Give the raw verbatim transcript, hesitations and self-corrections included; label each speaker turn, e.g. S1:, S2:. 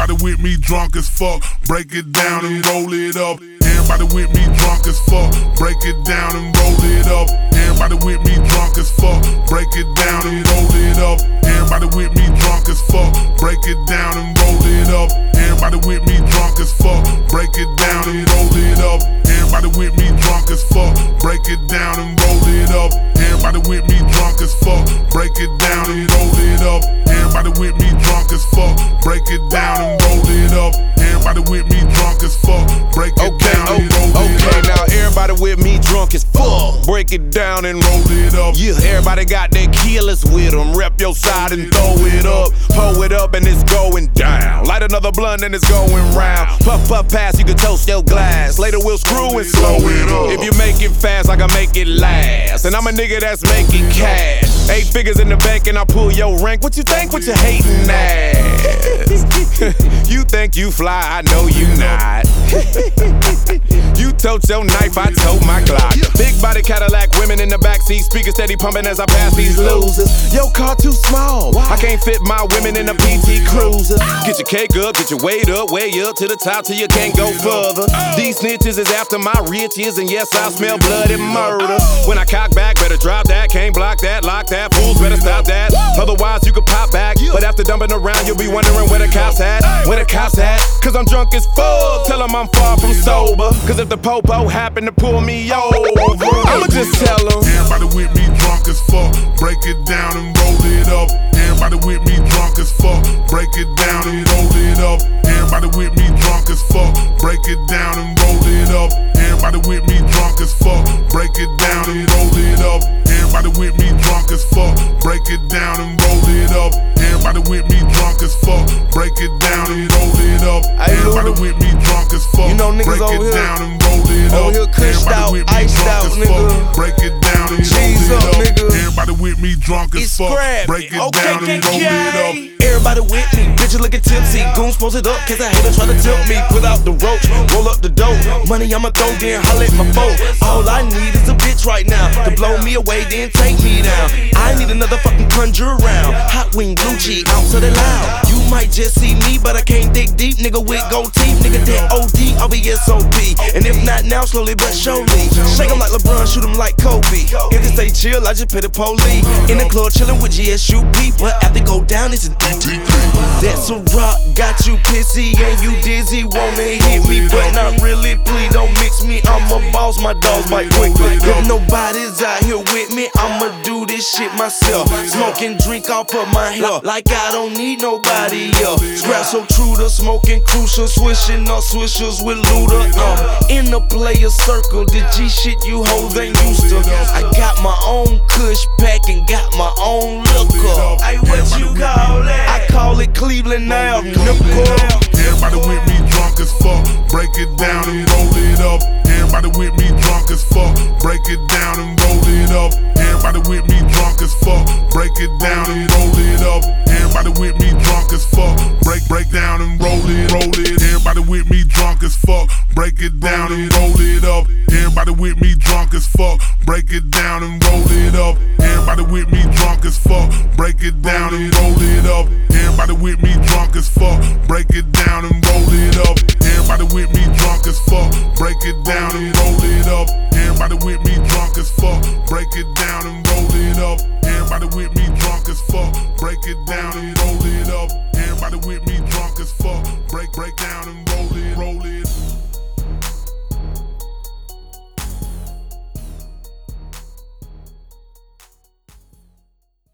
S1: Everybody with me drunk as fuck, break it down and roll it up. Everybody with me drunk as fuck, break it down and roll it up. Everybody with me drunk as fuck, break it down and roll it up. Everybody with me drunk as fuck, break it down and roll it up. Everybody with me drunk as fuck, break it down and roll it up. Everybody with me drunk as fuck, break it down and roll it up. Everybody with me drunk as fuck, break it down and roll it up. Everybody with me drunk as fuck, break it down and roll it up. Everybody with me drunk as fuck, break it
S2: okay,
S1: down
S2: oh,
S1: and roll
S2: okay,
S1: it up.
S2: Okay, now everybody with me drunk as fuck, break it down and roll it up. Yeah, everybody got their killers with them. Rep your side and throw it up, pull it up and it's going down. Light another blunt and it's going round. Puff, puff, pass, you can toast your glass. Later we'll screw and slow it up. If you make it fast, I can make it last. And I'm a nigga that's making cash. Eight figures in the bank and I pull your rank. What you think? What you hating ass? You think you fly, I know you not. You tote your knife, I tote my Glock. Big body Cadillac, women in the backseat, speakers steady pumping as I pass these losers. Your car too small, I can't fit my women in a P T Cruiser. Get your cake up, get your weight up, way up to the top till you can't go further. These snitches is after my riches, and yes, I smell blood and murder. When I cock back, better drop that, can't block that, lock that, fools better stop that. Otherwise you could pop back, but after dumping around you'll be wondering where the cops at, where the cops at. Cause I'm drunk as fuck, tell them I'm far from sober. Cause if the popo happen to pull me over, I'ma just tell them.
S1: Everybody with me drunk as fuck, break it down and roll it up. Everybody with me drunk as fuck, break it down and roll it up. Everybody with me drunk as fuck, break it down and roll it up. Everybody with me drunk as fuck, break it down and roll it up. Everybody with me drunk as fuck, break it down and roll it up. Everybody with me drunk as fuck, break it down and roll it up. Everybody with me drunk as fuck,
S2: you know niggas
S1: break
S2: over
S1: it
S2: here,
S1: down and roll it up.
S2: over here cushed out, iced out, nigga.
S1: Break it down and
S2: Cheese
S1: roll
S2: up,
S1: it up.
S2: nigga.
S1: Everybody with me drunk as
S2: It's
S1: fuck,
S2: scrappy.
S1: break it
S2: Okay,
S1: down and roll it up.
S3: Everybody with me, bitches looking tipsy. Goons posted up, cause I hate her try to tilt me. Put out the roach, roll up the dope. Money I'ma throw, then holla at my foe. All I need is a bitch right now to blow me away, then take me down. I need another fucking conjure around. Hot wing, blue cheese, out so they loud. You might just see me, but I can't dig deep. Nigga with gold teeth, nigga that O D, I'll be S O P. And if not now, slowly but surely. Shake 'em like LeBron, shoot 'em like Kobe. If they stay chill, I just pay the police. In the club chillin' with G S U P, but after go down, it's an E T P. That's a rock, got you pissy and you dizzy. Wanna hit me, but not really. Please don't mix me, I'm a boss, my dogs bite quickly. If nobody's out here with me, I'ma do this shit myself. Smoking drink off of my hair, like I don't need nobody else. Scrap so true to smoking crucial, swishing up swishers with Luda. Um, in the player circle, the G shit you hoes ain't used to. I got my own kush pack and got my own liquor. Hey, what you call that? I call it Cleveland now, nigga.
S1: Everybody with me drunk as fuck, break it down and roll it up. Everybody with me drunk as fuck, break it down and roll it up. Everybody with me drunk as fuck, break it down and roll it up. Everybody with me drunk as fuck, break break down and roll it, roll it. Everybody with me drunk as fuck, break it down and roll it up. Everybody with me drunk as fuck, break it down and roll it up. Everybody with me drunk as fuck, break it down and roll it up. Everybody with me drunk as fuck, break it down and roll it up. Everybody with me drunk as fuck, break it down and roll it up. Everybody with me drunk as fuck, break it down and roll it up. Everybody with me drunk as fuck, break it down and roll it up. Everybody with me drunk as fuck, break break down and roll it up.